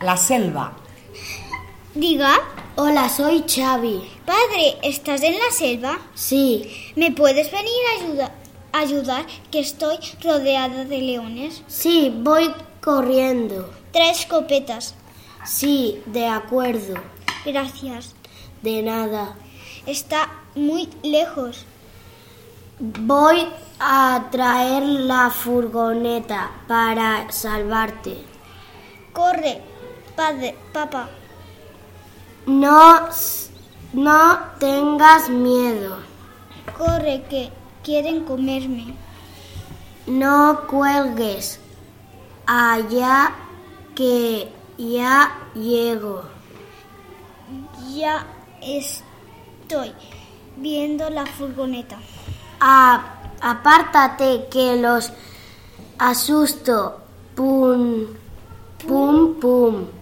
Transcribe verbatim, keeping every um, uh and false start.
la selva. Diga. Hola, soy Xavi. Padre, ¿estás en la selva? Sí. ¿Me puedes venir a ayuda, ayudar, que estoy rodeada de leones? Sí, voy corriendo. Trae escopetas. Sí, de acuerdo. Gracias. De nada. Está muy lejos. Voy a traer la furgoneta para salvarte. Corre, padre, papá. No, no tengas miedo. Corre, que quieren comerme. No cuelgues. Allá que ya llego. Ya estoy viendo la furgoneta. Ah, apártate que los asusto. Pum, pum, pum.